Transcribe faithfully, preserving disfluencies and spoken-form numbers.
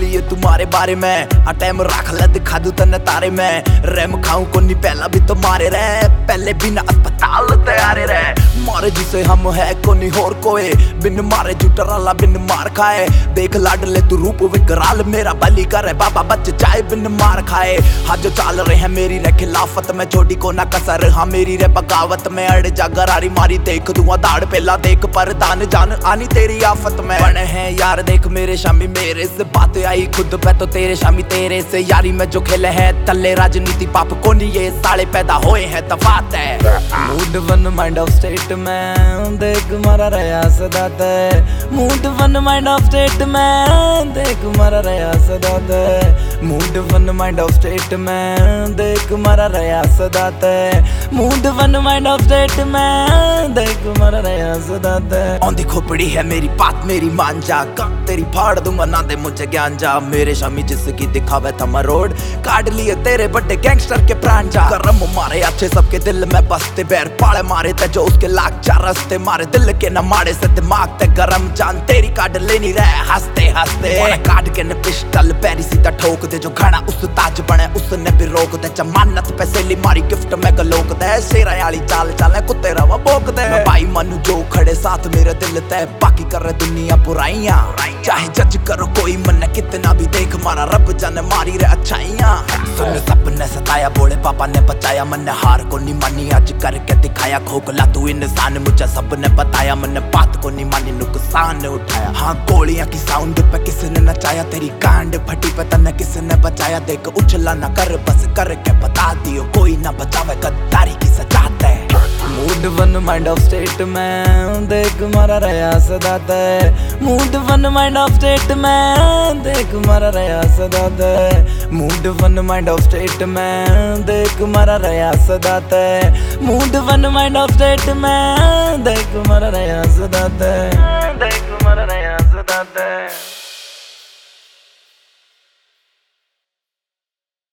लिए तुम्हारे बारे में आ टाइम रख ले दिखा दूं तन्ने तारे में रैम खाऊं को नहीं पहला भी तो मारे रहे पहले बिना अस्पताल तैयारे रहे मारे जिसे हम है को नहीं होर कोई बिन मारे जुटराला बिन मार खाए देख लाड ले तू रूप विकराल मेरा बलि करे बाबा बच जाए बिन मार खाए हाँ जो चाल रहे हैं मेरी रे खिलाफत में छोटी को ना कसर हाँ मेरी रे बगावत में अड़ जा गरारी मारी देख दूंगा दाड़ पेला देख पर दान जान आनी तेरी आफत में बने हैं यार देख मेरे शामी मेरे से बात आई खुद पे तो तेरे शामी तेरे से यारी में जो खेले हैं तले राजनीति पाप को नहीं ये साले पैदा होए हैं तफात है mood one mind of state में देख मारा रहा सदात है mood one mind of state में देख मारा रहा सदात है mood one mind of state में देख मारा रहा सदात है mood one mind of state में देख मारा रहा सदात है औंधी खोपड़ी है मेरी बात मेरी मान जा कब तेरी फाड़ दूंगा ना दे मुझे ज्ञान जा मेरे शामी जिसकी दिखावे थमा रोड काट लिए तेरे बड़े गैंगस्टर के प्राण जा करम मारे अच्छे सबके दिल में बसते बैर पाले मारे ते जो उसके लाख चार रस्ते मारे दिल के न मारे से दिमाग ते गरम जान तेरी काट लेनी रहे हंसते हंसते काट के न पिस्टल पैरी सीधा ठोक दे जो घड़ा उस ताज बने उसने भी रोक दे जमानत पैसे ली मारी गिफ्ट में गलोक दे शेरा वाली चाल चाले कुत्ते रवा भोक दे भाई मनु जो खड़े साथ मेरे दिल तय बाकी कर रहे दुनिया बुराइयां चाहे जज करो कोई मन कितना भी देख मारा रब जाने मारी रे अच्छाइयां सुन सपने सताया बोले पापा ने बचाया मन हार को नहीं मानी आज करके दिखाया खोखला तू इंसान मुझे सब ने बताया मन बात को नहीं मानी नुकसान उठाया हाँ गोलियां की साउंड पे किसने नचाया तेरी कांड फटी पे तन्ने किसने बचाया देख उछला ना कर बस करके बता दियो कोई ना बचावे गद्दारी की सजात है mood one mind of state में देख मारा रहा सदात है mood one mind of state में देख मारा रहा सदात है mood one mind of state में देख मारा रहा सदात है mood one mind of state में देख मारा रहा सदात है देख मारा रहा सदात है।